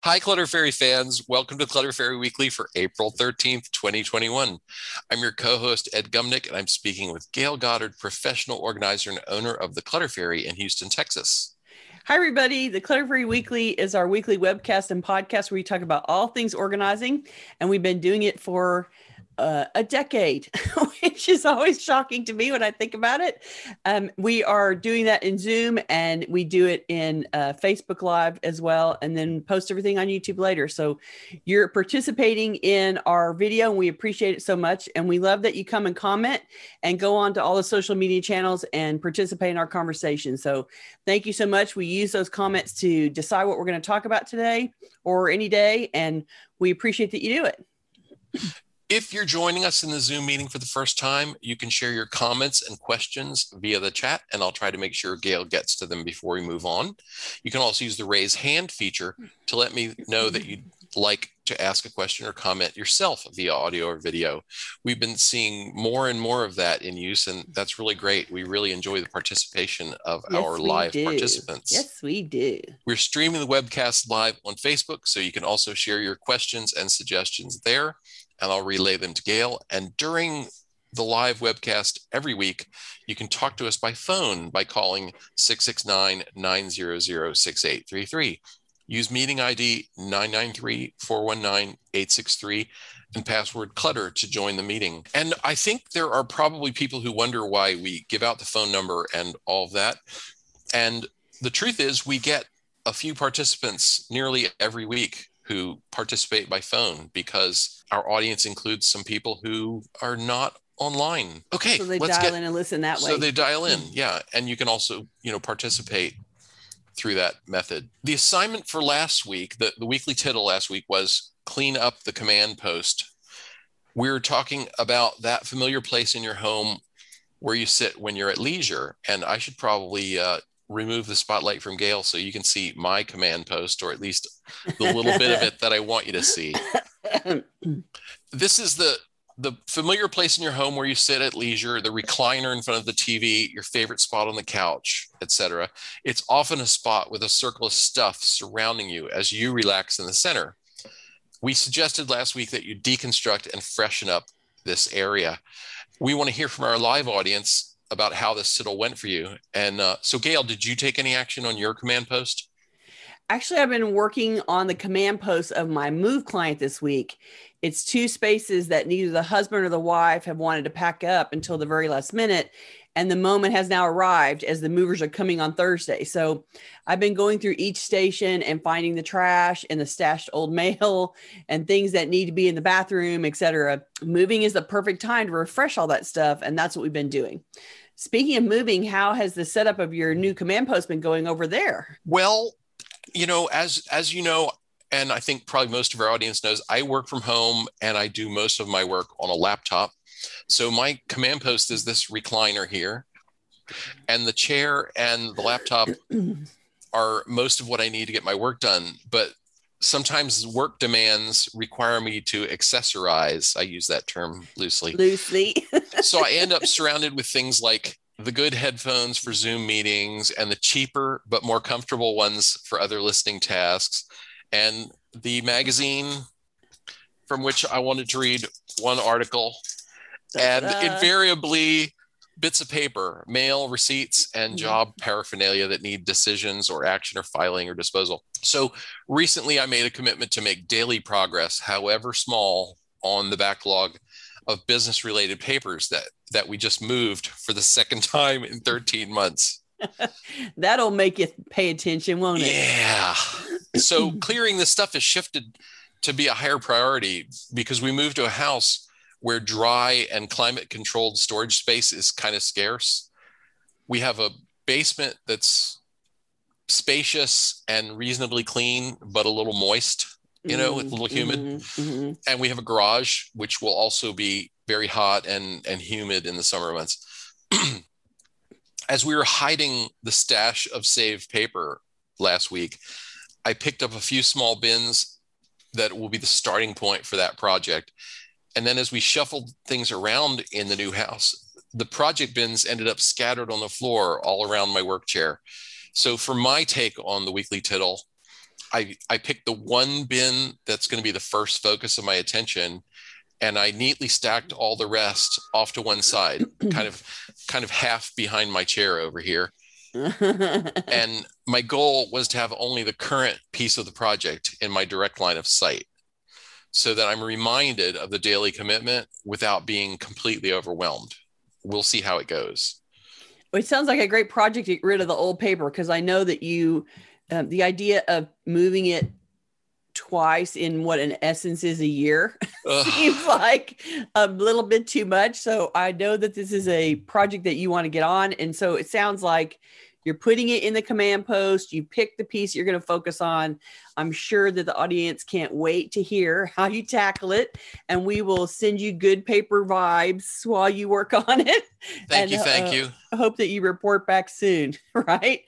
Hi, Clutter Fairy fans. Welcome to Clutter Fairy Weekly for April 13th, 2021. I'm your co-host, Ed Gumnick, and I'm speaking with Gail Goddard, professional organizer and owner of the Clutter Fairy in Houston, Texas. Hi, everybody. The Clutter Fairy Weekly is our weekly webcast and podcast where we talk about all things organizing, and we've been doing it for a decade, which is always shocking to me when I think about it. We are doing that in Zoom, and we do it in Facebook Live as well, and then post everything on YouTube later. So you're participating in our video, and we appreciate it so much. And we love that you come and comment and go on to all the social media channels and participate in our conversation. So thank you so much. We use those comments to decide what we're going to talk about today or any day, and we appreciate that you do it. If you're joining us in the Zoom meeting for the first time, you can share your comments and questions via the chat, and I'll try to make sure Gail gets to them before we move on. You can also use the raise hand feature to let me know that you'd like to ask a question or comment yourself via audio or video. We've been seeing more and more of that in use, and that's really great. We really enjoy the participation of our live participants. Yes, we do. We're streaming the webcast live on Facebook, so you can also share your questions and suggestions there, and I'll relay them to Gail. And during the live webcast every week, you can talk to us by phone by calling 669-900-6833. Use meeting ID 993-419-863 and password clutter to join the meeting. And I think there are probably people who wonder why we give out the phone number and all of that. And the truth is we get a few participants nearly every week who participate by phone because our audience includes some people who are not online. Okay, so they dial in and listen that way. So they dial in, yeah. And you can also, participate through that method. The assignment for last week, the weekly title last week was clean up the command post. We were talking about that familiar place in your home where you sit when you're at leisure. And I should probably remove the spotlight from Gail so you can see my command post, or at least the little bit of it that I want you to see. This is the familiar place in your home where you sit at leisure, the recliner in front of the TV, your favorite spot on the couch, etc. It's often a spot with a circle of stuff surrounding you as you relax in the center. We suggested last week that you deconstruct and freshen up this area. We want to hear from our live audience about how this siddle went for you. And so Gail, did you take any action on your command post? Actually, I've been working on the command post of my move client this week. It's two spaces that neither the husband or the wife have wanted to pack up until the very last minute. And the moment has now arrived as the movers are coming on Thursday. So I've been going through each station and finding the trash and the stashed old mail and things that need to be in the bathroom, etc. Moving is the perfect time to refresh all that stuff. And that's what we've been doing. Speaking of moving, how has the setup of your new command post been going over there? Well, as you know, and I think probably most of our audience knows, I work from home and I do most of my work on a laptop. So my command post is this recliner here, and the chair and the laptop are most of what I need to get my work done. But sometimes work demands require me to accessorize. I use that term loosely. So I end up surrounded with things like the good headphones for Zoom meetings and the cheaper but more comfortable ones for other listening tasks, and the magazine from which I wanted to read one article, and invariably bits of paper, mail, receipts, and job paraphernalia that need decisions or action or filing or disposal. So recently I made a commitment to make daily progress, however small, on the backlog of business-related papers that we just moved for the second time in 13 months. That'll make you pay attention, won't it? Yeah. So clearing this stuff has shifted to be a higher priority because we moved to a house where dry and climate-controlled storage space is kind of scarce. We have a basement that's spacious and reasonably clean, but a little moist. It's a little humid. And we have a garage, which will also be very hot and humid in the summer months. As we were hiding the stash of saved paper last week, I picked up a few small bins that will be the starting point for that project. And then as we shuffled things around in the new house, the project bins ended up scattered on the floor all around my work chair. So for my take on the weekly tittle, I picked the one bin that's going to be the first focus of my attention, and I neatly stacked all the rest off to one side, kind of half behind my chair over here. And my goal was to have only the current piece of the project in my direct line of sight, so that I'm reminded of the daily commitment without being completely overwhelmed. We'll see how it goes. It sounds like a great project to get rid of the old paper, because I know that you, the idea of moving it twice in what in essence is a year seems like a little bit too much. So I know that this is a project that you want to get on. And so it sounds like you're putting it in the command post. You pick the piece you're going to focus on. I'm sure that the audience can't wait to hear how you tackle it. And we will send you good paper vibes while you work on it. Thank you. I hope that you report back soon, right?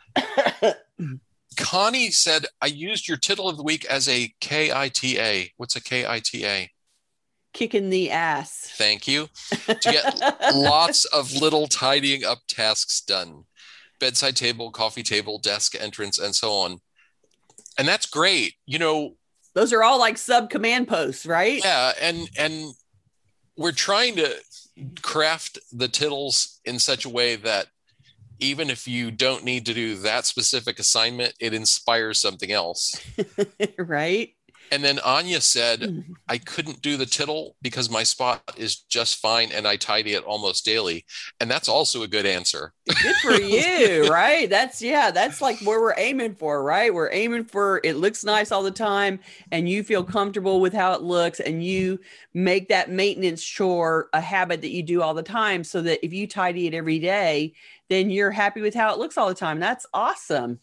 Connie said, I used your tittle of the week as a KITA. What's a KITA? Kicking the ass. Thank you. To get lots of little tidying up tasks done. Bedside table, coffee table, desk entrance, and so on. And that's great. You know, those are all like sub command posts, right? Yeah. And we're trying to craft the tittles in such a way that even if you don't need to do that specific assignment, it inspires something else. Right. And then Anya said, I couldn't do the tittle because my spot is just fine and I tidy it almost daily. And that's also a good answer. Good for you, right? That's like where we're aiming for, right? We're aiming for it looks nice all the time and you feel comfortable with how it looks and you make that maintenance chore a habit that you do all the time, so that if you tidy it every day, then you're happy with how it looks all the time. That's awesome.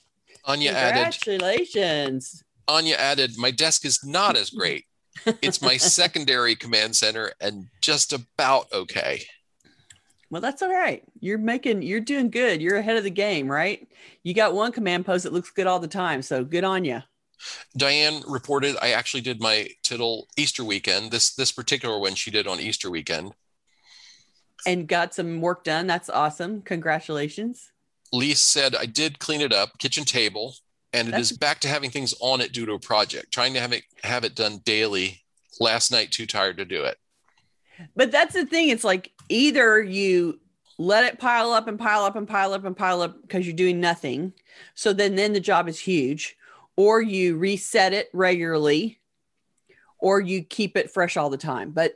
Congratulations. Anya added, my desk is not as great. It's my secondary command center and just about okay. Well, that's all right. You're doing good. You're ahead of the game, right? You got one command post that looks good all the time. So good on you. Diane reported, I actually did my tittle Easter weekend. This particular one she did on Easter weekend. And got some work done. That's awesome. Congratulations. Lise said, I did clean it up, kitchen table. And it is back to having things on it due to a project, trying to have it done daily. Last night, too tired to do it. But that's the thing. It's like either you let it pile up and pile up and pile up and pile up because you're doing nothing. So then the job is huge, or you reset it regularly, or you keep it fresh all the time. But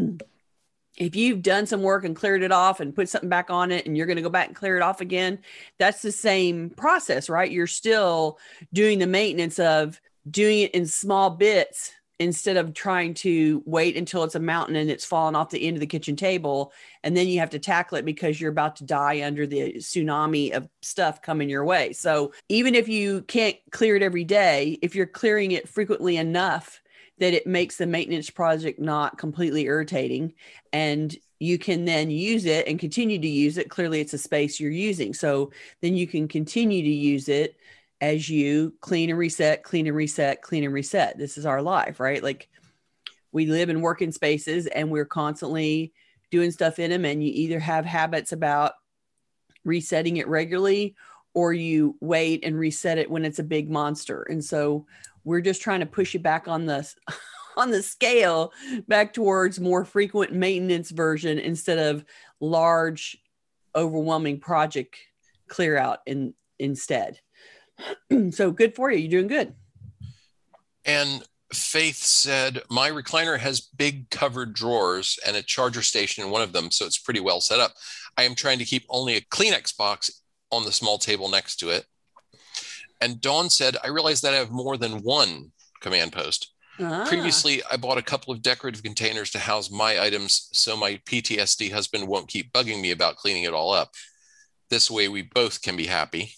if you've done some work and cleared it off and put something back on it and you're going to go back and clear it off again, that's the same process, right? You're still doing the maintenance of doing it in small bits instead of trying to wait until it's a mountain and it's fallen off the end of the kitchen table. And then you have to tackle it because you're about to die under the tsunami of stuff coming your way. So even if you can't clear it every day, if you're clearing it frequently enough that it makes the maintenance project not completely irritating, and you can then use it and continue to use it. Clearly it's a space you're using. So then you can continue to use it as you clean and reset, clean and reset, clean and reset. This is our life, right? Like we live and work in spaces and we're constantly doing stuff in them. And you either have habits about resetting it regularly, or you wait and reset it when it's a big monster. And so we're just trying to push you back on the scale back towards more frequent maintenance version instead of large, overwhelming project clear out instead. So good for you. You're doing good. And Faith said, my recliner has big covered drawers and a charger station in one of them, so it's pretty well set up. I am trying to keep only a Kleenex box on the small table next to it. And Dawn said, I realized that I have more than one command post. Previously, I bought a couple of decorative containers to house my items so my PTSD husband won't keep bugging me about cleaning it all up. This way we both can be happy.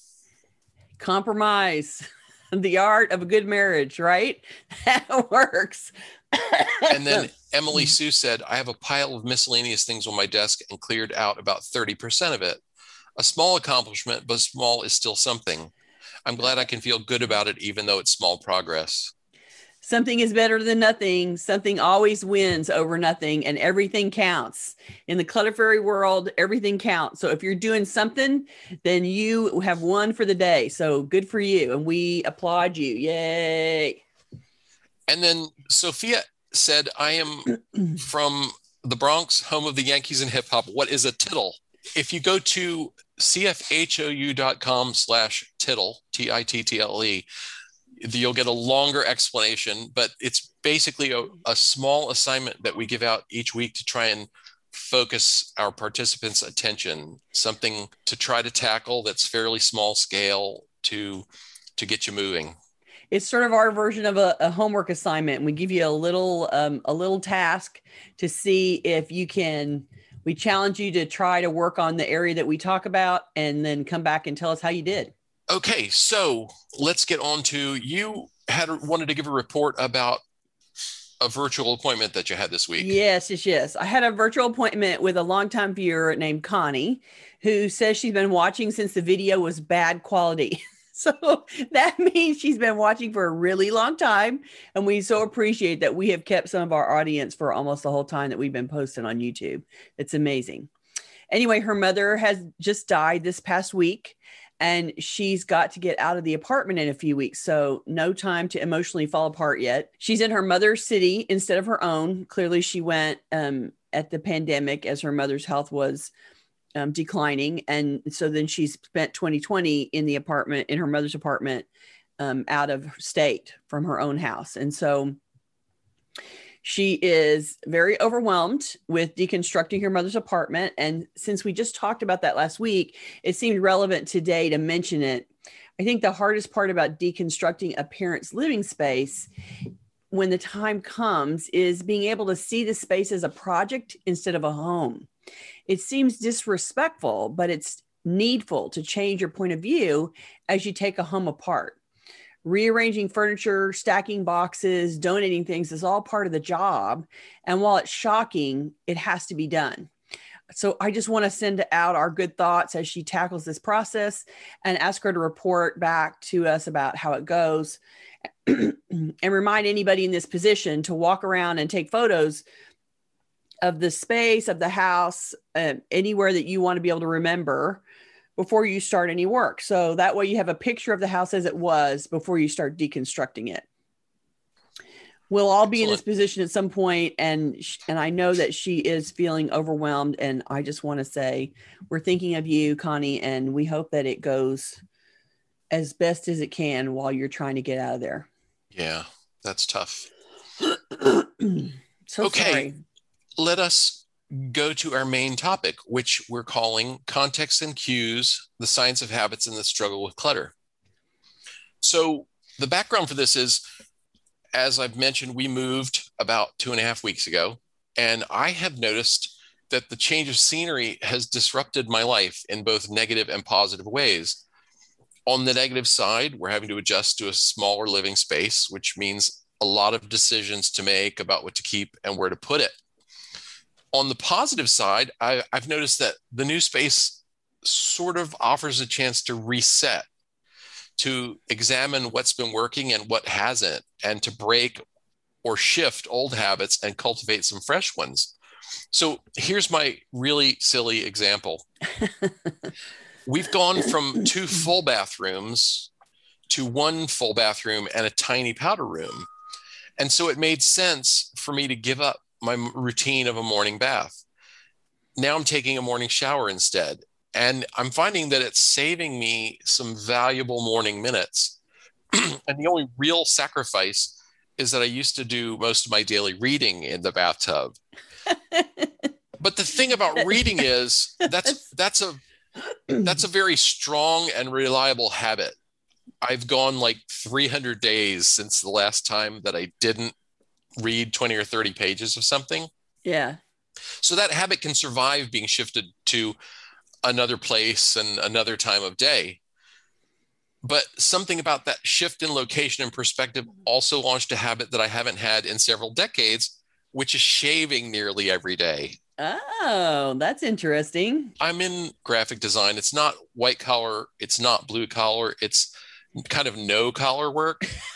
Compromise. The art of a good marriage, right? That works. And then Emily Sue said, I have a pile of miscellaneous things on my desk and cleared out about 30% of it. A small accomplishment, but small is still something. I'm glad I can feel good about it, even though it's small progress. Something is better than nothing. Something always wins over nothing, and everything counts. In the Clutter Fairy world, everything counts. So if you're doing something, then you have won for the day. So good for you. And we applaud you. Yay. And then Sophia said, I am from the Bronx, home of the Yankees and hip hop. What is a tittle? If you go to cfhou.com/tittle, TITTLE, you'll get a longer explanation, but it's basically a small assignment that we give out each week to try and focus our participants' attention, something to try to tackle that's fairly small scale to get you moving. It's sort of our version of a homework assignment. We give you a little task to see if you can. We challenge you to try to work on the area that we talk about, and then come back and tell us how you did. Okay, so let's get on to, you wanted to give a report about a virtual appointment that you had this week. Yes. I had a virtual appointment with a longtime viewer named Connie, who says she's been watching since the video was bad quality. So that means she's been watching for a really long time. And we so appreciate that we have kept some of our audience for almost the whole time that we've been posting on YouTube. It's amazing. Anyway, her mother has just died this past week, and she's got to get out of the apartment in a few weeks. So no time to emotionally fall apart yet. She's in her mother's city instead of her own. Clearly she went at the pandemic as her mother's health was declining. And so then she spent 2020 in the apartment, in her mother's apartment, out of state from her own house. And so she is very overwhelmed with deconstructing her mother's apartment. And since we just talked about that last week, it seemed relevant today to mention it. I think the hardest part about deconstructing a parent's living space when the time comes is being able to see the space as a project instead of a home. It seems disrespectful, but it's needful to change your point of view as you take a home apart. Rearranging furniture, stacking boxes, donating things is all part of the job. And while it's shocking, it has to be done. So I just want to send out our good thoughts as she tackles this process, and ask her to report back to us about how it goes, and remind anybody in this position to walk around and take photos of the space, of the house, anywhere that you want to be able to remember before you start any work. So that way you have a picture of the house as it was before you start deconstructing it. We'll all be in this position at some point, and I know that she is feeling overwhelmed, and I just want to say we're thinking of you, Connie, and we hope that it goes as best as it can while you're trying to get out of there. Yeah, that's tough. So okay. Sorry. Let us go to our main topic, which we're calling Context and Cues, the Science of Habits and the Struggle with Clutter. So the background for this is, as I've mentioned, we moved about 2.5 weeks ago, and I have noticed that the change of scenery has disrupted my life in both negative and positive ways. On the negative side, we're having to adjust to a smaller living space, which means a lot of decisions to make about what to keep and where to put it. On the positive side, I've noticed that the new space sort of offers a chance to reset, to examine what's been working and what hasn't, and to break or shift old habits and cultivate some fresh ones. So here's my really silly example. We've gone from 2 full bathrooms to 1 full bathroom and a tiny powder room. And so it made sense for me to give up my routine of a morning bath. Now I'm taking a morning shower instead. And I'm finding that it's saving me some valuable morning minutes. And the only real sacrifice is that I used to do most of my daily reading in the bathtub. But the thing about reading is that's a very strong and reliable habit. I've gone like 300 days since the last time that I didn't read 20 or 30 pages of something. Yeah. So that habit can survive being shifted to another place and another time of day. But something about that shift in location and perspective also launched a habit that I haven't had in several decades, which is shaving nearly every day. Oh, that's interesting. I'm in graphic design. It's not white collar. It's not blue collar. It's kind of no collar work.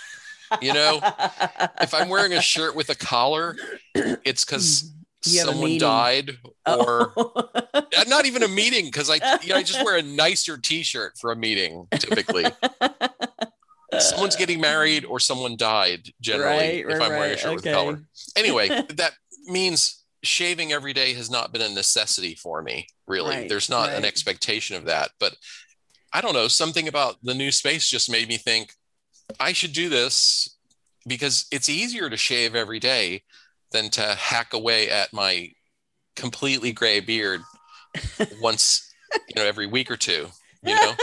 You know, if I'm wearing a shirt with a collar, it's because You have a someone meeting. died, or Oh. not even a meeting, because I just wear a nicer t-shirt for a meeting typically. Someone's getting married or someone died generally Right, if I'm wearing a right. shirt with a Okay. collar. Anyway, that means shaving every day has not been a necessity for me, really. Right, There's not an right. expectation of that. But I don't know, something about the new space just made me think I should do this because it's easier to shave every day than to hack away at my completely gray beard once, every week or two, you know?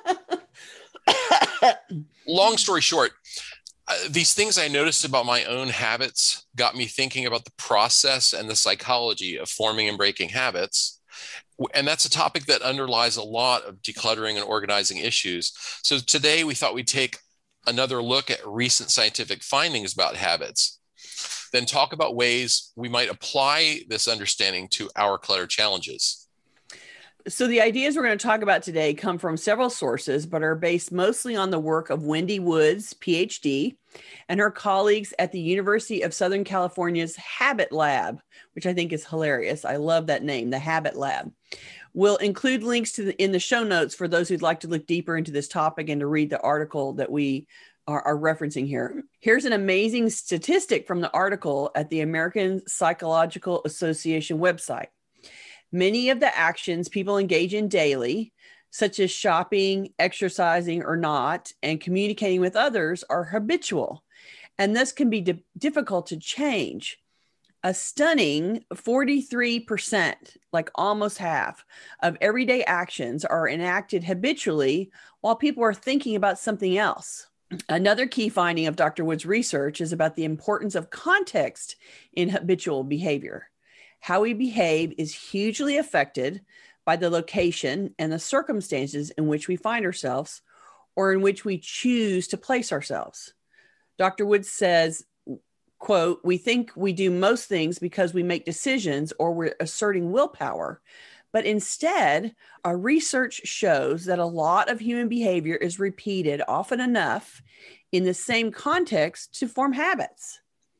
Long story short, these things I noticed about my own habits got me thinking about the process and the psychology of forming and breaking habits. And that's a topic that underlies a lot of decluttering and organizing issues. So today we thought we'd take another look at recent scientific findings about habits, then talk about ways we might apply this understanding to our clutter challenges. So the ideas we're going to talk about today come from several sources, but are based mostly on the work of Wendy Woods, PhD, and her colleagues at the University of Southern California's Habit Lab, which I think is hilarious. I love that name, the Habit Lab. We'll include links in the show notes for those who'd like to look deeper into this topic and to read the article that we are referencing here. Here's an amazing statistic from the article at the American Psychological Association website. Many of the actions people engage in daily, such as shopping, exercising or not, and communicating with others, are habitual, and thus can be difficult to change. A stunning 43%, like almost half, of everyday actions are enacted habitually while people are thinking about something else. Another key finding of Dr. Wood's research is about the importance of context in habitual behavior. How we behave is hugely affected by the location and the circumstances in which we find ourselves or in which we choose to place ourselves. Dr. Wood says, quote, "We think we do most things because we make decisions or we're asserting willpower. But instead, our research shows that a lot of human behavior is repeated often enough in the same context to form habits.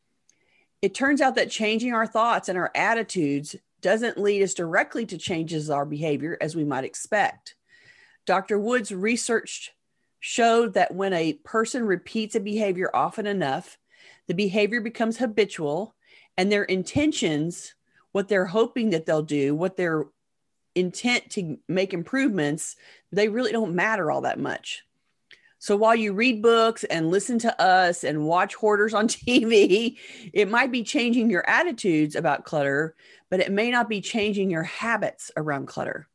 It turns out that changing our thoughts and our attitudes doesn't lead us directly to changes in our behavior as we might expect. Dr. Wood's research showed that when a person repeats a behavior often enough, the behavior becomes habitual, and their intentions, what they're hoping that they'll do, what their intent to make improvements, they really don't matter all that much. So while you read books and listen to us and watch Hoarders on TV, it might be changing your attitudes about clutter, but it may not be changing your habits around clutter."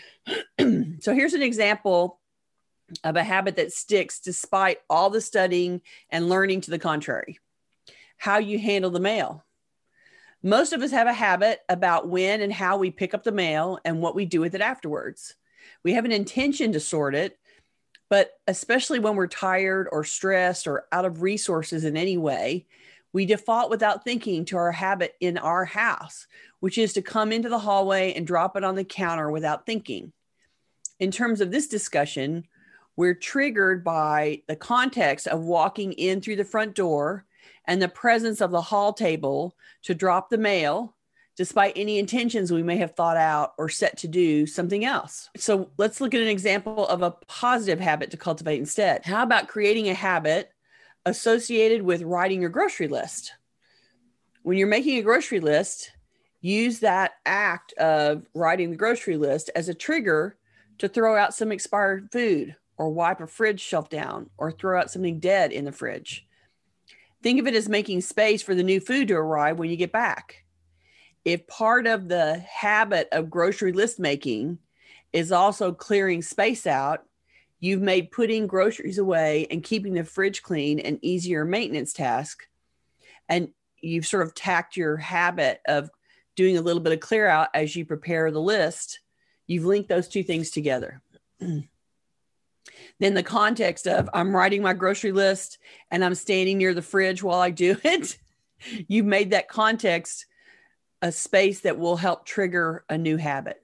So here's an example of a habit that sticks despite all the studying and learning to the contrary. How you handle the mail. Most of us have a habit about when and how we pick up the mail and what we do with it afterwards. We have an intention to sort it, but especially when we're tired or stressed or out of resources in any way, we default without thinking to our habit in our house, which is to come into the hallway and drop it on the counter without thinking. In terms of this discussion, we're triggered by the context of walking in through the front door and the presence of the hall table to drop the mail, despite any intentions we may have thought out or set to do something else. So let's look at an example of a positive habit to cultivate instead. How about creating a habit associated with writing your grocery list? When you're making a grocery list, use that act of writing the grocery list as a trigger to throw out some expired food or wipe a fridge shelf down or throw out something dead in the fridge. Think of it as making space for the new food to arrive when you get back. If part of the habit of grocery list making is also clearing space out, you've made putting groceries away and keeping the fridge clean an easier maintenance task. And you've sort of tacked your habit of doing a little bit of clear out as you prepare the list. You've linked those two things together. Then the context of I'm writing my grocery list and I'm standing near the fridge while I do it. You've made that context a space that will help trigger a new habit.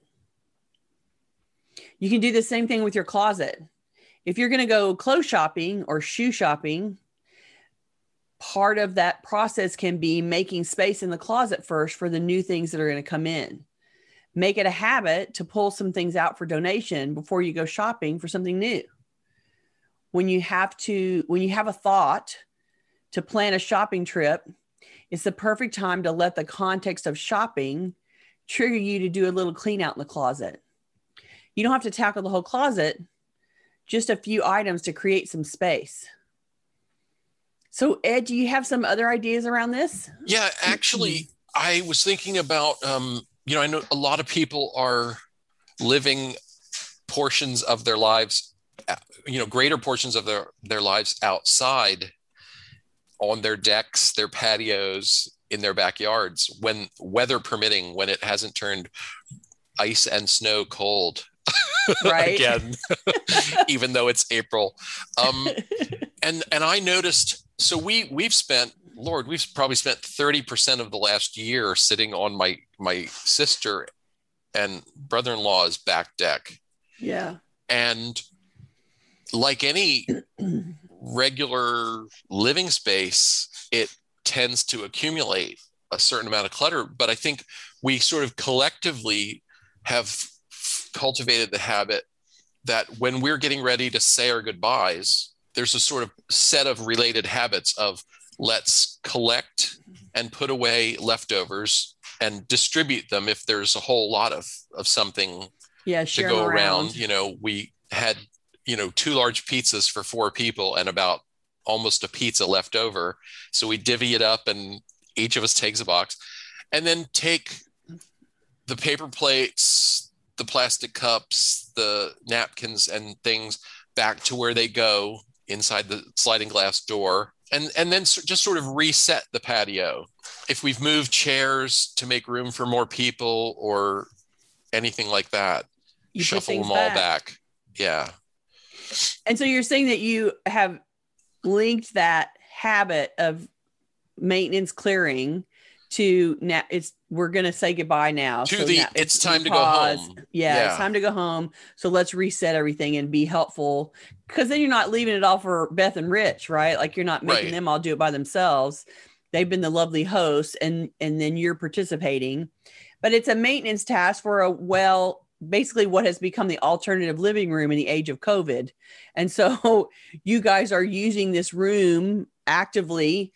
You can do the same thing with your closet. If you're going to go clothes shopping or shoe shopping, part of that process can be making space in the closet first for the new things that are going to come in. Make it a habit to pull some things out for donation before you go shopping for something new. When you have a thought to plan a shopping trip, it's the perfect time to let the context of shopping trigger you to do a little clean out in the closet. You don't have to tackle the whole closet, just a few items to create some space. So Ed, do you have some other ideas around this? Yeah, actually, I was thinking about, I know a lot of people are living portions of their lives, greater portions of their lives outside on their decks, their patios, in their backyards, when weather permitting, when it hasn't turned ice and snow cold right. again, even though it's April. And I noticed, so we've probably spent 30% of the last year sitting on my sister and brother-in-law's back deck. Yeah. And like any regular living space, it tends to accumulate a certain amount of clutter. But I think we sort of collectively have cultivated the habit that when we're getting ready to say our goodbyes, there's a sort of set of related habits of let's collect and put away leftovers and distribute them if there's a whole lot of something to go around. We had, 2 large pizzas for 4 people and about almost a pizza left over. So we divvy it up and each of us takes a box, and then take the paper plates, the plastic cups, the napkins and things back to where they go inside the sliding glass door, and then just sort of reset the patio. If we've moved chairs to make room for more people or anything like that, you shuffle them all back. Yeah. And so you're saying that you have linked that habit of maintenance clearing to now we're going to say goodbye now. It's time to go home. Yeah, it's time to go home. So let's reset everything and be helpful, because then you're not leaving it all for Beth and Rich, right? Like you're not making them all do it by themselves. They've been the lovely hosts, and then you're participating. But it's a maintenance task for basically what has become the alternative living room in the age of COVID. And so you guys are using this room actively,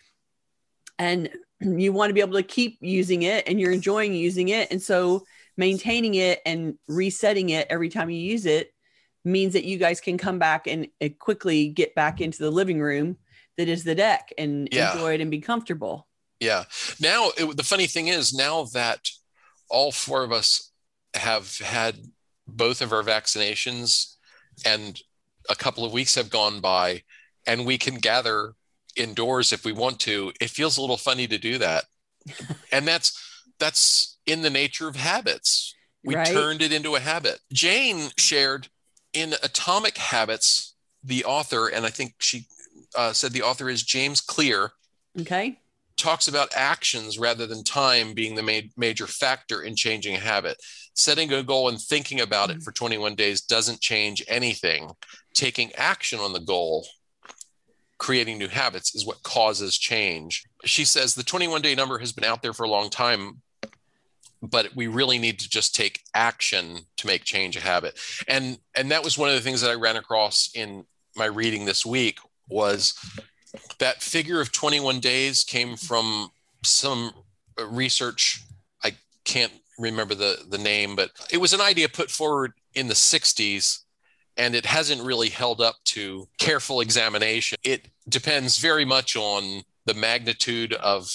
and you want to be able to keep using it, and you're enjoying using it. And so maintaining it and resetting it every time you use it means that you guys can come back and quickly get back into the living room that is the deck and enjoy it and be comfortable. Yeah. Now, the funny thing is, now that all 4 of us have had both of our vaccinations and a couple of weeks have gone by and we can gather indoors if we want to, it feels a little funny to do that. And that's in the nature of habits. We turned it into a habit. Jane shared in Atomic Habits, the author, and I think she said the author is James Clear. Okay. Talks about actions rather than time being the major factor in changing a habit. Setting a goal and thinking about it for 21 days doesn't change anything. Taking action on the goal, creating new habits, is what causes change. She says the 21-day number has been out there for a long time, but we really need to just take action to make change a habit. And that was one of the things that I ran across in my reading this week, was that figure of 21 days came from some research. I can't remember the name, but it was an idea put forward in the 60s, and it hasn't really held up to careful examination. It depends very much on the magnitude of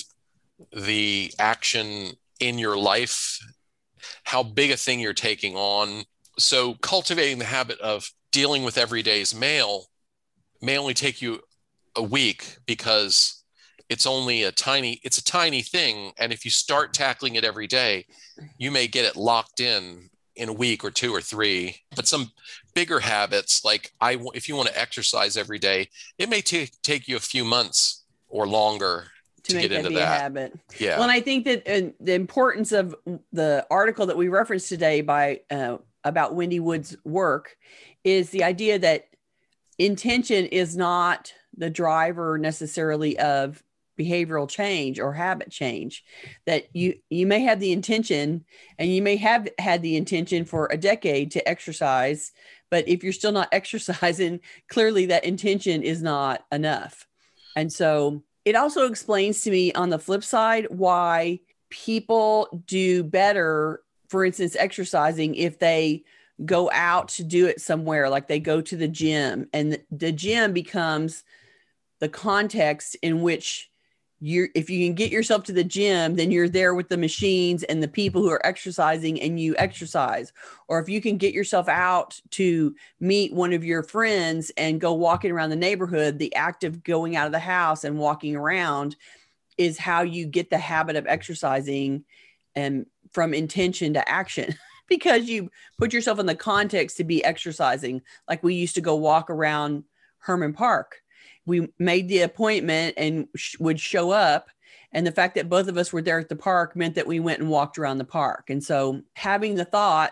the action in your life, how big a thing you're taking on. So cultivating the habit of dealing with everyday's mail may only take you a week, because it's a tiny thing. And if you start tackling it every day, you may get it locked in a week or 2 or 3. But some bigger habits, like if you want to exercise every day, it may take you a few months or longer to get into that. A habit. Yeah. Well, and I think that the importance of the article that we referenced today about Wendy Wood's work is the idea that intention is not the driver necessarily of behavioral change or habit change. That you may have the intention, and you may have had the intention for a decade to exercise, but if you're still not exercising, clearly that intention is not enough. And so it also explains to me on the flip side why people do better, for instance, exercising, if they go out to do it somewhere, like they go to the gym, and the gym becomes the context in which if you can get yourself to the gym, then you're there with the machines and the people who are exercising, and you exercise. Or if you can get yourself out to meet one of your friends and go walking around the neighborhood, the act of going out of the house and walking around is how you get the habit of exercising, and from intention to action. Because you put yourself in the context to be exercising. Like we used to go walk around Herman Park. We made the appointment and would show up. And the fact that both of us were there at the park meant that we went and walked around the park. And so having the thought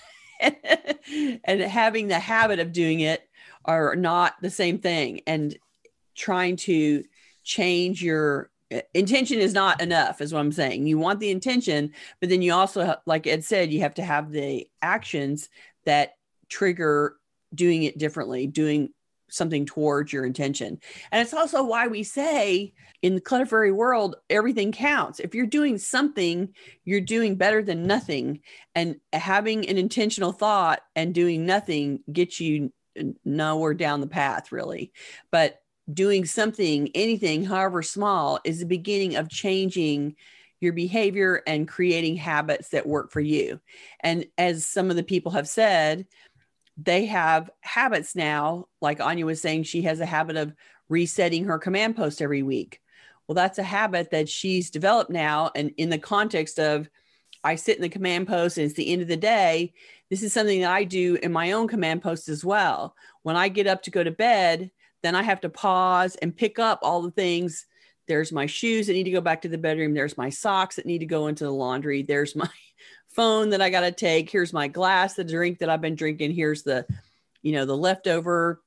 and having the habit of doing it are not the same thing. And trying to change your intention is not enough, is what I'm saying. You want the intention, but then you also, like Ed said, you have to have the actions that trigger doing it differently, doing something towards your intention. And it's also why we say in the clutter fairy world, everything counts. If you're doing something, you're doing better than nothing. And having an intentional thought and doing nothing gets you nowhere down the path, really. But doing something, anything, however small, is the beginning of changing your behavior and creating habits that work for you. And as some of the people have said, they have habits now, like Anya was saying, she has a habit of resetting her command post every week. Well, that's a habit that she's developed now. And in the context of, I sit in the command post and it's the end of the day, this is something that I do in my own command post as well. When I get up to go to bed, then I have to pause and pick up all the things. There's my shoes that need to go back to the bedroom. There's my socks that need to go into the laundry. There's my phone that I got to take. Here's my glass, the drink that I've been drinking. Here's the leftover,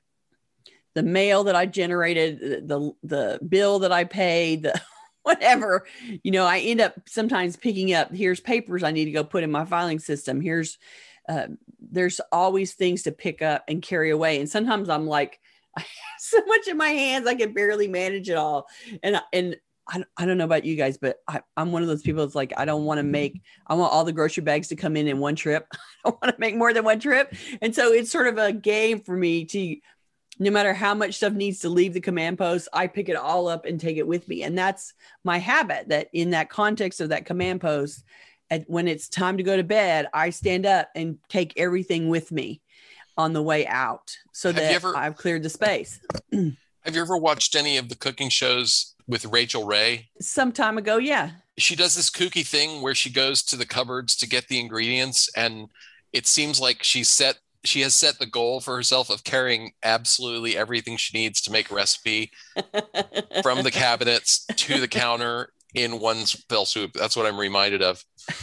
the mail that I generated, the bill that I paid, the whatever, I end up sometimes picking up, here's papers I need to go put in my filing system. There's always things to pick up and carry away. And sometimes I'm like, I have so much in my hands, I can barely manage it all. And I don't know about you guys, but I'm one of those people that's like, I want all the grocery bags to come in one trip. I don't want to make more than one trip. And so it's sort of a game for me to, no matter how much stuff needs to leave the command post, I pick it all up and take it with me. And that's my habit, that in that context of that command post, when it's time to go to bed, I stand up and take everything with me on the way out, so that I've cleared the space. Have you ever watched any of the cooking shows with Rachel Ray? Some time ago, yeah. She does this kooky thing where she goes to the cupboards to get the ingredients, and it seems like she has set the goal for herself of carrying absolutely everything she needs to make a recipe from the cabinets to the counter in one fell swoop. That's what I'm reminded of.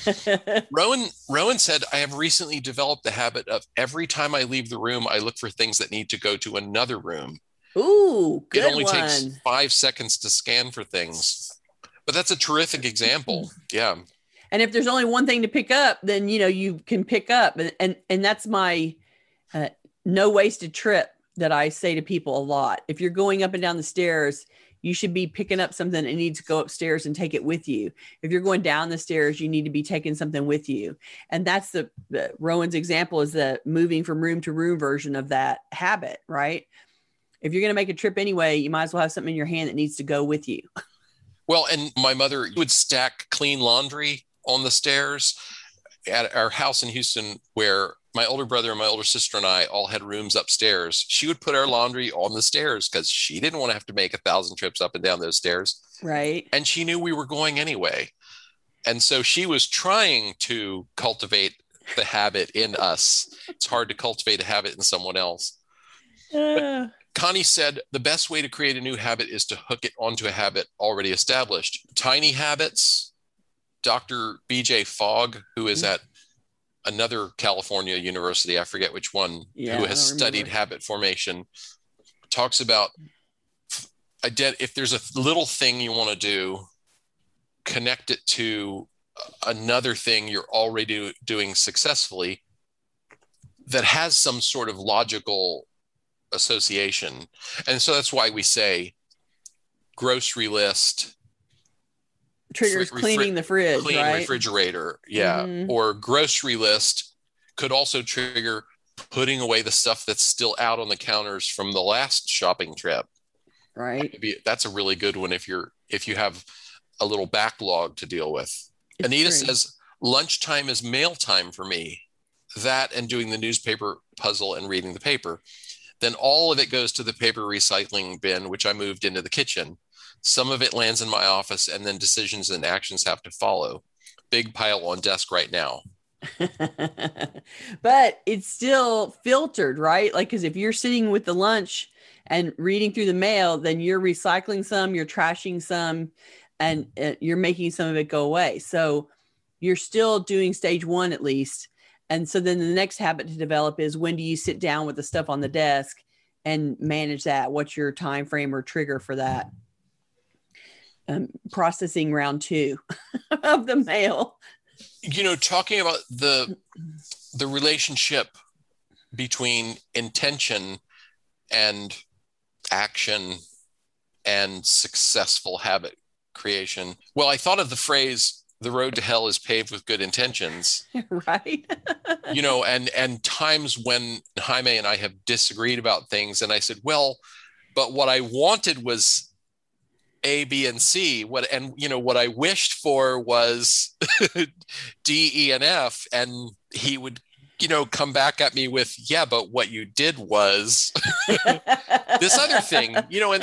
Rowan said, I have recently developed the habit of every time I leave the room, I look for things that need to go to another room. Ooh, good. It only takes 5 seconds to scan for things. But that's a terrific example. Yeah. And if there's only one thing to pick up, then, you can pick up. And that's my no wasted trip that I say to people a lot. If you're going up and down the stairs, you should be picking up something and need to go upstairs and take it with you. If you're going down the stairs, you need to be taking something with you. And that's the Rowan's example is the moving from room to room version of that habit, right? If you're going to make a trip anyway, you might as well have something in your hand that needs to go with you. Well, and my mother would stack clean laundry on the stairs at our house in Houston, where my older brother and my older sister and I all had rooms upstairs. She would put our laundry on the stairs because she didn't want to have to make 1,000 trips up and down those stairs. Right. And she knew we were going anyway. And so she was trying to cultivate the habit in us. It's hard to cultivate a habit in someone else. But Connie said the best way to create a new habit is to hook it onto a habit already established. Tiny habits. Dr. BJ Fogg, who is at another California university, I forget which one, who has studied habit formation, talks about if there's a little thing you want to do, connect it to another thing you're already doing successfully that has some sort of logical association. And so that's why we say grocery list triggers cleaning the fridge, clean right? refrigerator. Yeah. Mm-hmm. Or grocery list could also trigger putting away the stuff that's still out on the counters from the last shopping trip. Right. That's a really good one if you have a little backlog to deal with. It's Anita true. Says lunchtime is mail time for me. That and doing the newspaper puzzle and reading the paper. Then all of it goes to the paper recycling bin, which I moved into the kitchen. Some of it lands in my office, and then decisions and actions have to follow. Big pile on desk right now. But it's still filtered, right? Like, because if you're sitting with the lunch and reading through the mail, then you're recycling some, you're trashing some, and you're making some of it go away. So you're still doing stage one at least. And so then the next habit to develop is, when do you sit down with the stuff on the desk and manage that? What's your time frame or trigger for that? Processing round 2 of the mail. Talking about the relationship between intention and action and successful habit creation. Well, I thought of the phrase, the road to hell is paved with good intentions. Right. And times when Jaime and I have disagreed about things, and I said, well, but what I wanted was A, B, and C. What I wished for was D, E, and F. And he would, come back at me with, yeah, but what you did was this other thing,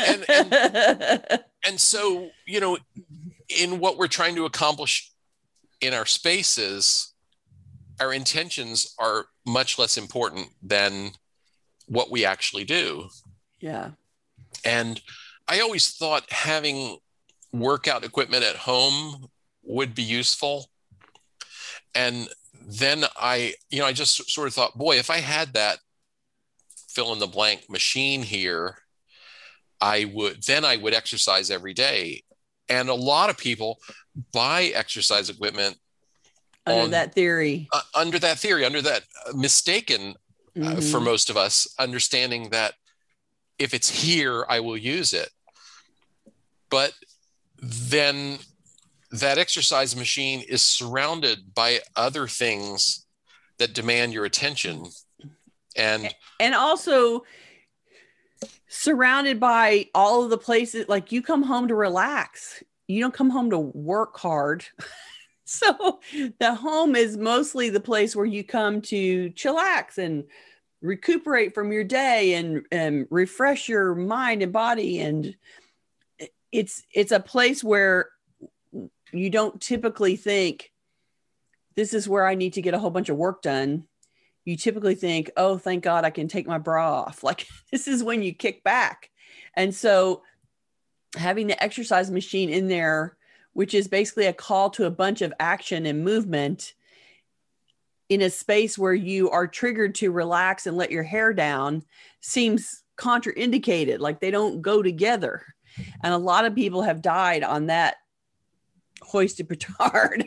and so, in what we're trying to accomplish in our spaces, our intentions are much less important than what we actually do. Yeah. And I always thought having workout equipment at home would be useful. And then I just sort of thought, boy, if I had that fill in the blank machine here, I would exercise every day. And a lot of people buy exercise equipment under that theory, under that mistaken, for most of us, understanding that if it's here, I will use it. But then that exercise machine is surrounded by other things that demand your attention. And also surrounded by all of the places, like, you come home to relax. You don't come home to work hard. So the home is mostly the place where you come to chillax and recuperate from your day and refresh your mind and body. And it's a place where you don't typically think, this is where I need to get a whole bunch of work done. You typically think, oh, thank God I can take my bra off. Like, this is when you kick back. And so having the exercise machine in there, which is basically a call to a bunch of action and movement in a space where you are triggered to relax and let your hair down, seems contraindicated. Like, they don't go together. And a lot of people have died on that hoisted petard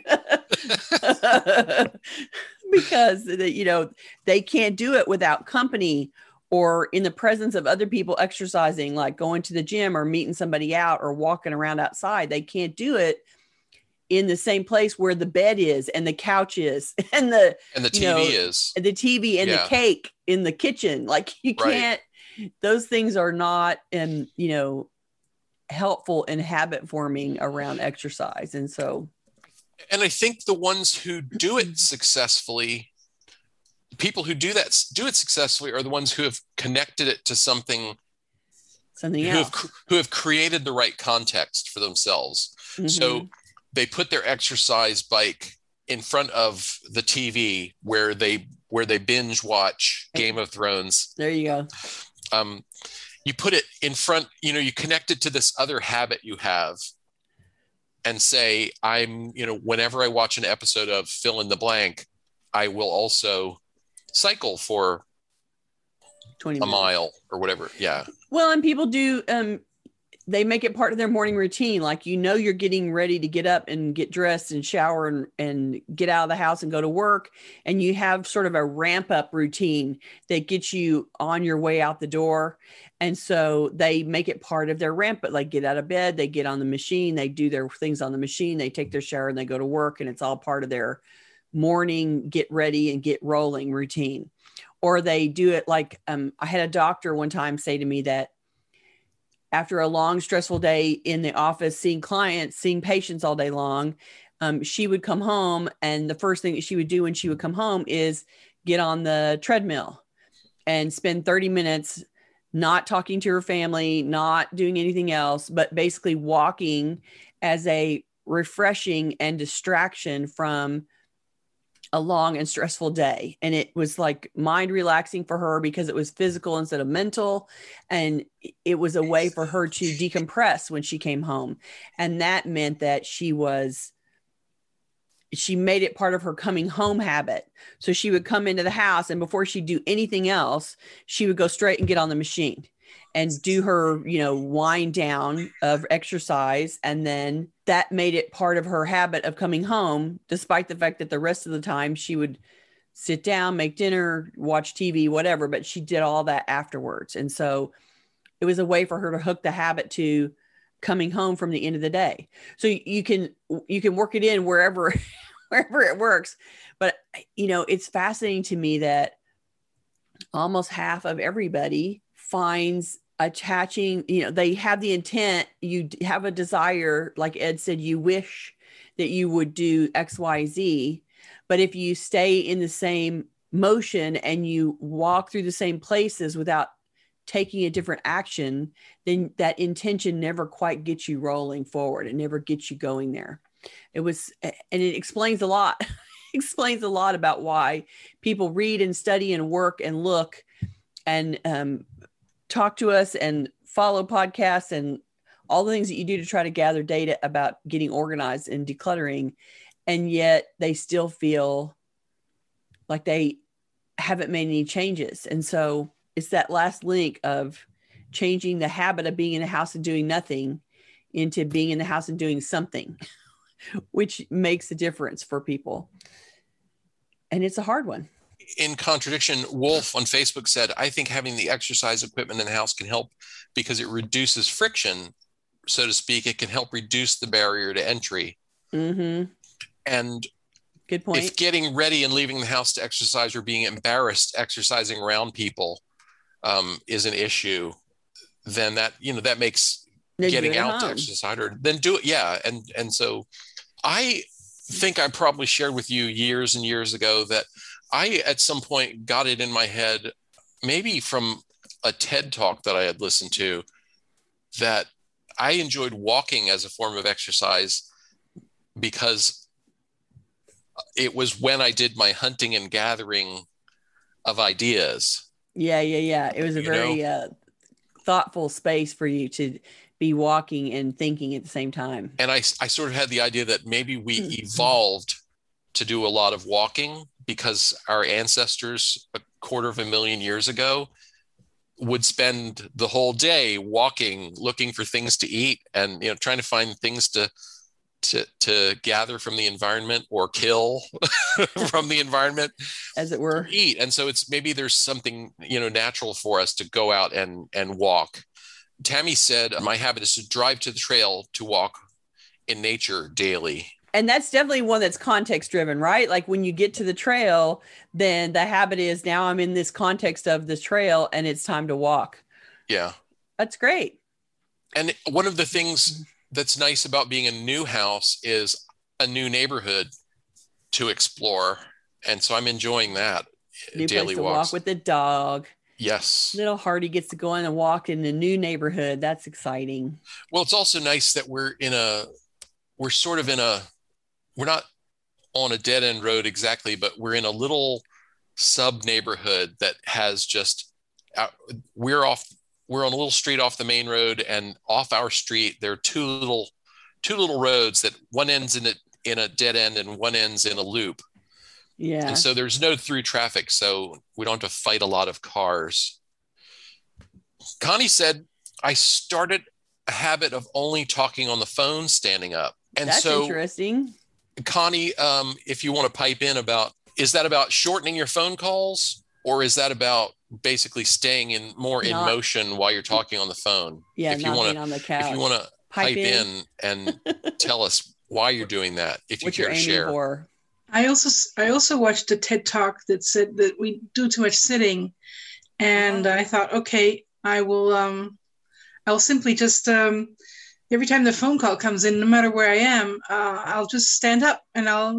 because they can't do it without company or in the presence of other people exercising, like going to the gym or meeting somebody out or walking around outside. They can't do it in the same place where the bed is and the couch is and the TV is, the TV and the cake in the kitchen. Like, you can't, those things are not, helpful in habit forming around exercise. And I think the ones who do it successfully, people who do it successfully, are the ones who have connected it to something else, who have created the right context for themselves. Mm-hmm. So they put their exercise bike in front of the TV where they binge watch Game of Thrones. There you go. You put it in front, you connect it to this other habit you have and say, whenever I watch an episode of fill in the blank, I will also cycle for 20 minutes. Mile or whatever. Yeah. Well, and people do, they make it part of their morning routine. Like, you're getting ready to get up and get dressed and shower and get out of the house and go to work. And you have sort of a ramp up routine that gets you on your way out the door. And so they make it part of their ramp, but like, get out of bed, they get on the machine, they do their things on the machine, they take their shower and they go to work. And it's all part of their morning, get ready and get rolling routine. Or they do it like, I had a doctor one time say to me that after a long, stressful day in the office, seeing clients, seeing patients all day long, she would come home. And the first thing that she would do when she would come home is get on the treadmill and spend 30 minutes not talking to her family, not doing anything else, but basically walking as a refreshing and distraction from a long and stressful day. And it was like mind relaxing for her because it was physical instead of mental. And it was a way for her to decompress when she came home. And that meant that she made it part of her coming home habit. So she would come into the house, and before she'd do anything else, she would go straight and get on the machine and do her, wind down of exercise. And then that made it part of her habit of coming home, despite the fact that the rest of the time she would sit down, make dinner, watch TV, whatever, but she did all that afterwards. And so it was a way for her to hook the habit to coming home from the end of the day. So you can work it in wherever it works. But, it's fascinating to me that almost half of everybody finds attaching, they have the intent, you have a desire, like Ed said, you wish that you would do X, Y, Z. But if you stay in the same motion and you walk through the same places without taking a different action, then that intention never quite gets you rolling forward. It never gets you going there. And it explains a lot, explains a lot about why people read and study and work and look and talk to us and follow podcasts and all the things that you do to try to gather data about getting organized and decluttering. And yet they still feel like they haven't made any changes. And so it's that last link of changing the habit of being in the house and doing nothing into being in the house and doing something, which makes a difference for people. And it's a hard one. In contradiction, Wolf on Facebook said, I think having the exercise equipment in the house can help because it reduces friction, so to speak. It can help reduce the barrier to entry. Mm-hmm. And good point. If getting ready and leaving the house to exercise or being embarrassed exercising around people is an issue, then that makes getting out to exercise harder. Then do it. Yeah. And so I think I probably shared with you years and years ago that I, at some point, got it in my head, maybe from a TED talk that I had listened to, that I enjoyed walking as a form of exercise because it was when I did my hunting and gathering of ideas. Yeah. It was a very thoughtful space for you to be walking and thinking at the same time. And I sort of had the idea that maybe we evolved to do a lot of walking because our ancestors 250,000 years ago would spend the whole day walking, looking for things to eat and, trying to find things to gather from the environment or kill from the environment, as it were. Eat. And so maybe there's something, natural for us to go out and walk. Tammy said, my habit is to drive to the trail to walk in nature daily. And that's definitely one that's context driven, right? Like when you get to the trail, then the habit is now I'm in this context of this trail and it's time to walk. Yeah. That's great. And one of the things that's nice about being a new house is a new neighborhood to explore. And so I'm enjoying that. New daily place to walks. Walk with the dog. Yes. Little Hardy gets to go in and walk in the new neighborhood. That's exciting. Well, it's also nice that we're not on a dead end road exactly, but we're in a little sub neighborhood that has we're on a little street off the main road, and off our street, there are two little roads that one ends in a dead end and one ends in a loop. Yeah. And so there's no through traffic, so we don't have to fight a lot of cars. Connie said, I started a habit of only talking on the phone standing up. And That's so, interesting. Connie, if you want to pipe in is that about shortening your phone calls, or is that about basically staying in Not, motion while you're talking on the phone? yeah, not being on the If you want couch. to Pipe pipe in in and tell us why you're doing that, if you what you're care to aiming share. for. I also watched a TED Talk that said that we do too much sitting, and I thought, okay, I'll simply just every time the phone call comes in, no matter where I am, I'll just stand up and I'll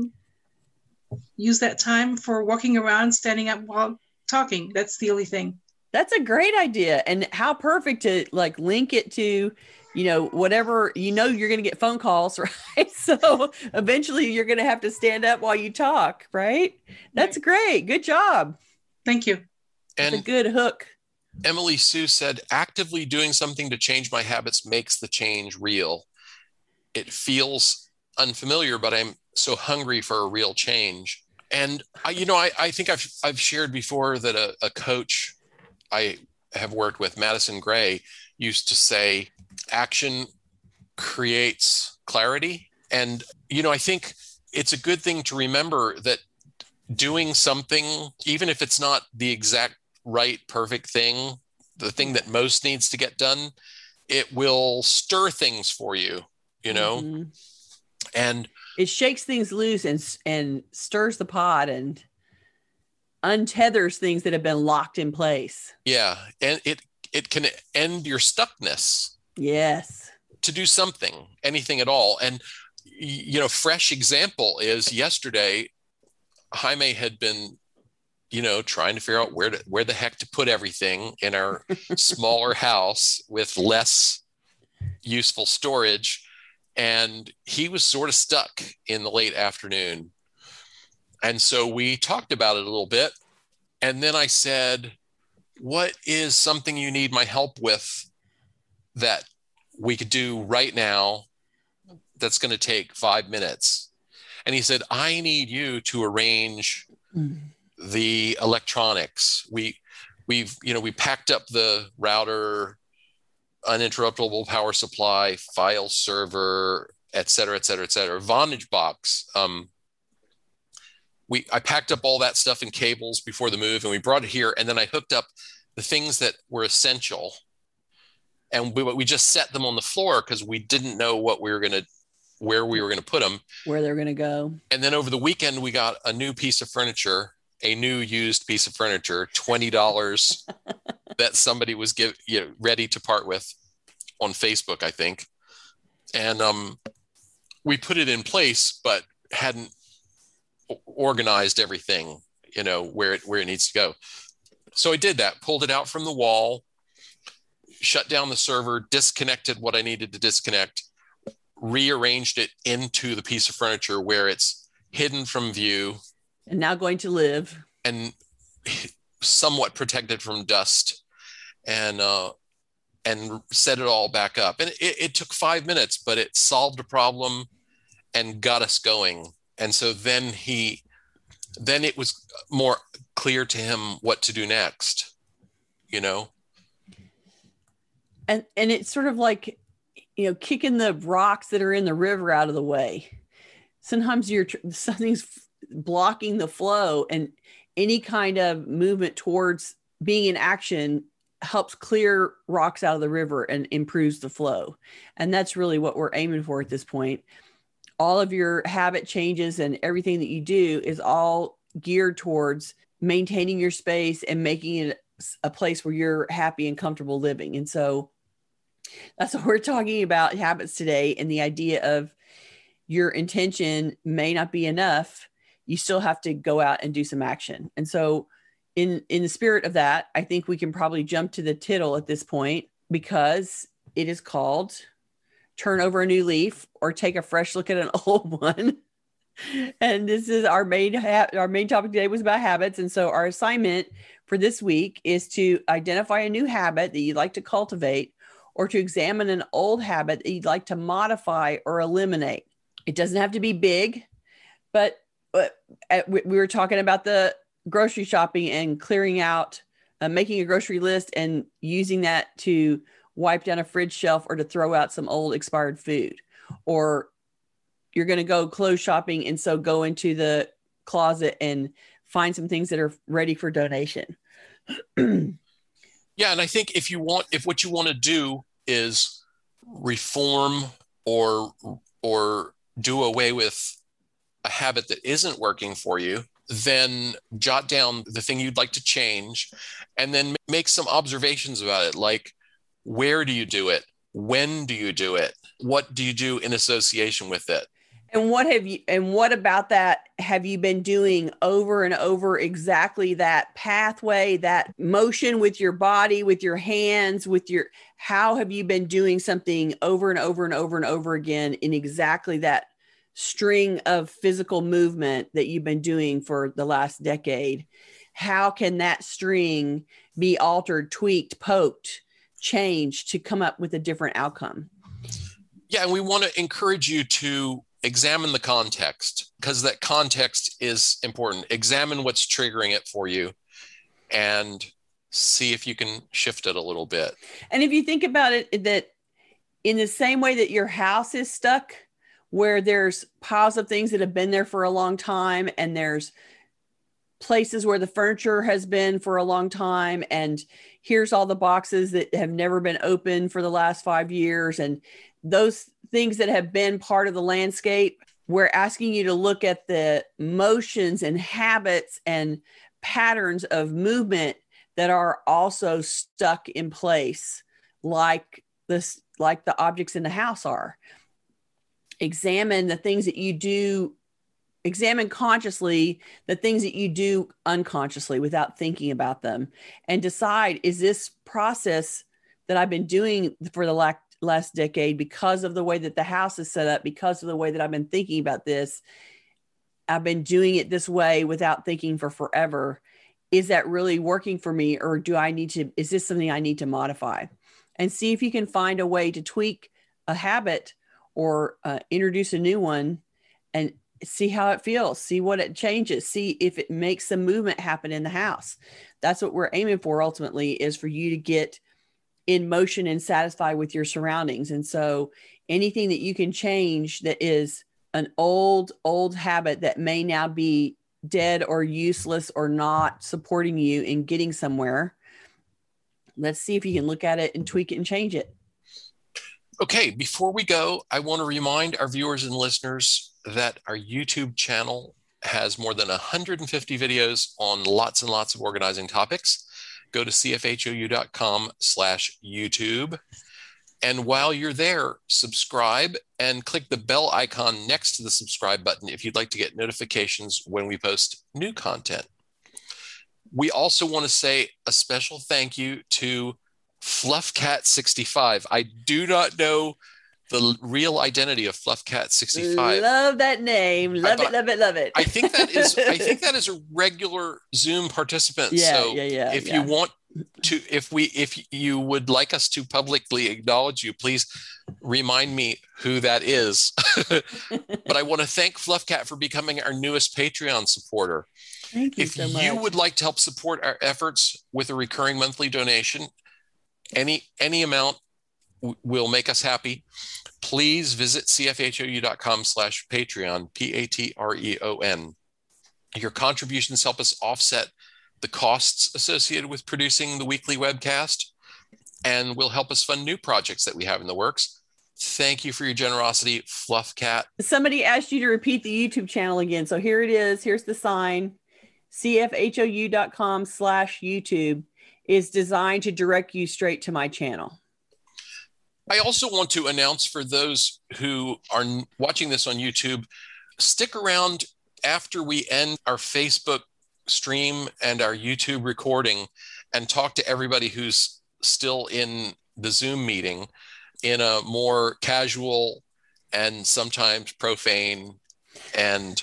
use that time for walking around, standing up while talking. That's the only thing. That's a great idea. And how perfect to like link it to, whatever, you're going to get phone calls, right? So eventually you're going to have to stand up while you talk, right? That's great. Good job. Thank you. That's a good hook. Emily Sue said, actively doing something to change my habits makes the change real. It feels unfamiliar, but I'm so hungry for a real change. And I think I've shared before that a coach I have worked with, Madison Gray, used to say, action creates clarity. And, I think it's a good thing to remember that doing something, even if it's not the exact right, perfect thing, the thing that most needs to get done, it will stir things for you, Mm-hmm. And it shakes things loose and stirs the pot and untethers things that have been locked in place. Yeah. And it can end your stuckness. Yes. To do something, anything at all. And, fresh example is yesterday, Jaime had been, trying to figure out where the heck to put everything in our smaller house with less useful storage. And he was sort of stuck in the late afternoon. And so we talked about it a little bit. And then I said, what is something you need my help with that we could do right now that's going to take 5 minutes? And he said, I need you to arrange the electronics. We packed up the router, uninterruptible power supply, file server, et cetera, et cetera, et cetera. Vonage box. I packed up all that stuff in cables before the move, and we brought it here. And then I hooked up the things that were essential, and we just set them on the floor because we didn't know where we were going to put them, where they're going to go. And then over the weekend, we got a new piece of furniture, a new used piece of furniture, $20 that somebody was ready to part with on Facebook, I think. And we put it in place, but hadn't organized everything, where it needs to go. So I did that, pulled it out from the wall, shut down the server, disconnected what I needed to disconnect, rearranged it into the piece of furniture where it's hidden from view. And now going to live. And somewhat protected from dust, and set it all back up. And it took 5 minutes, but it solved a problem and got us going. And so then it was more clear to him what to do next, And it's sort of like, kicking the rocks that are in the river out of the way. Sometimes something's blocking the flow, and any kind of movement towards being in action helps clear rocks out of the river and improves the flow. And that's really what we're aiming for at this point. All of your habit changes and everything that you do is all geared towards maintaining your space and making it a place where you're happy and comfortable living. And so that's what we're talking about, habits today. And the idea of your intention may not be enough. You still have to go out and do some action. And so in the spirit of that, I think we can probably jump to the tittle at this point, because it is called Turn Over a New Leaf, or Take a Fresh Look at an Old One. And this is our main topic today was about habits. And so our assignment for this week is to identify a new habit that you'd like to cultivate, or to examine an old habit that you'd like to modify or eliminate. It doesn't have to be big, but we were talking about the grocery shopping and clearing out, making a grocery list and using that to wipe down a fridge shelf or to throw out some old expired food, or you're going to go clothes shopping. And so go into the closet and find some things that are ready for donation. Yeah. And I think if what you want to do is reform or do away with a habit that isn't working for you, then jot down the thing you'd like to change and then make some observations about it. Like, where do you do it? When do you do it? What do you do in association with it? And what about that have you been doing over and over, exactly that pathway, that motion with your body, with your hands, how have you been doing something over and over and over and over again in exactly that string of physical movement that you've been doing for the last decade? How can that string be altered, tweaked, poked, changed to come up with a different outcome? Yeah, and we want to encourage you to examine the context, because that context is important. Examine what's triggering it for you and see if you can shift it a little bit. And if you think about it, that in the same way that your house is stuck, where there's piles of things that have been there for a long time, and there's places where the furniture has been for a long time, and here's all the boxes that have never been opened for the last 5 years, and those things that have been part of the landscape, we're asking you to look at the motions and habits and patterns of movement that are also stuck in place, like the objects in the house are. Examine the things that you do. Examine consciously the things that you do unconsciously without thinking about them, and decide, is this process that I've been doing for the last decade, because of the way that the house is set up, because of the way that I've been thinking about this, I've been doing it this way without thinking for forever. Is that really working for me? Or is this something I need to modify? And see if you can find a way to tweak a habit or introduce a new one, and see how it feels, see what it changes, see if it makes some movement happen in the house. That's what we're aiming for ultimately, is for you to get in motion and satisfied with your surroundings. And so anything that you can change that is an old habit that may now be dead or useless or not supporting you in getting somewhere, let's see if you can look at it and tweak it and change it. Okay, before we go, I want to remind our viewers and listeners that our YouTube channel has more than 150 videos on lots and lots of organizing topics. Go to cfhou.com/YouTube. And while you're there, subscribe and click the bell icon next to the subscribe button if you'd like to get notifications when we post new content. We also want to say a special thank you to FluffCat65. I do not know the real identity of FluffCat65. Love that name. Love it. I think that is a regular Zoom participant. If you want to, if you would like us to publicly acknowledge you, please remind me who that is. But I want to thank FluffCat for becoming our newest Patreon supporter. Thank you so much. If you would like to help support our efforts with a recurring monthly donation, any amount will make us happy. Please visit cfhou.com/Patreon, Patreon. Your contributions help us offset the costs associated with producing the weekly webcast and will help us fund new projects that we have in the works. Thank you for your generosity, FluffCat. Somebody asked you to repeat the YouTube channel again. So here it is. Here's the sign. cfhou.com/YouTube is designed to direct you straight to my channel. I also want to announce for those who are watching this on YouTube, stick around after we end our Facebook stream and our YouTube recording and talk to everybody who's still in the Zoom meeting in a more casual and sometimes profane and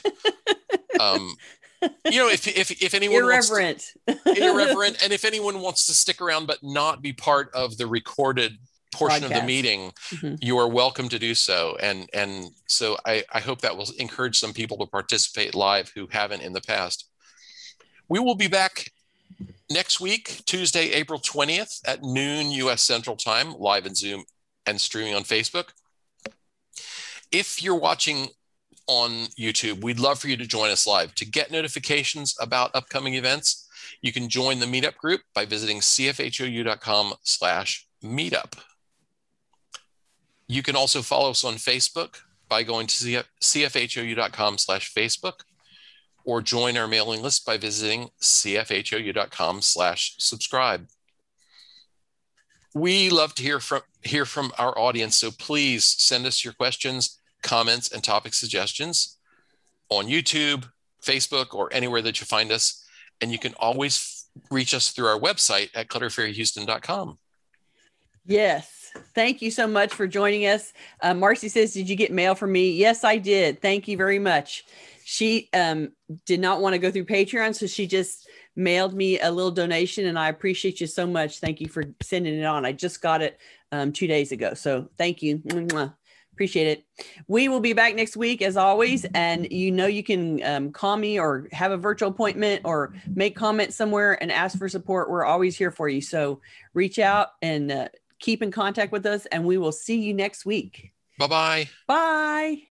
if anyone irreverent, and if anyone wants to stick around but not be part of the recorded portion podcast of the meeting, you are welcome to do so. And so I hope that will encourage some people to participate live who haven't in the past. We will be back Next week, Tuesday, April 20th at noon US Central Time, live in Zoom and streaming on Facebook. If you're watching on YouTube, we'd love for you to join us live. To get notifications about upcoming events, you can join the meetup group by visiting cfhou.com/meetup. You can also follow us on Facebook by going to cfhou.com/Facebook, or join our mailing list by visiting cfhou.com/subscribe. We love to hear from our audience, so please send us your questions, comments, and topic suggestions on YouTube, Facebook, or anywhere that you find us. And you can always reach us through our website at clutterfairyhouston.com. Yes. Thank you so much for joining us. Marcy says, did you get mail from me? Yes, I did. Thank you very much. She did not want to go through Patreon, so she just mailed me a little donation, and I appreciate you so much. Thank you for sending it on. I just got it 2 days ago, so thank you. Mwah. Appreciate it. We will be back next week as always, and you can call me or have a virtual appointment or make comments somewhere and ask for support. We're always here for you, so reach out and keep in contact with us, and we will see you next week. Bye-bye. Bye.